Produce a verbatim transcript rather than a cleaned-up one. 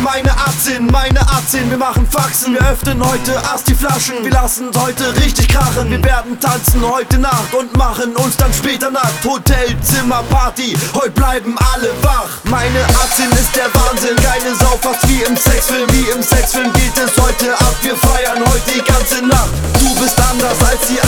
Meine achtzehn, meine achtzehn, wir machen Faxen. Wir öffnen heute erst die Flaschen, wir lassen heute richtig krachen. Wir werden tanzen heute Nacht und machen uns dann später nackt. Hotelzimmer, Party, heute bleiben alle wach. Meine achtzehn ist der Wahnsinn, keine Sau, fast wie im Sexfilm. Wie im Sexfilm geht es heute ab, wir feiern heute die ganze Nacht. Du bist anders als die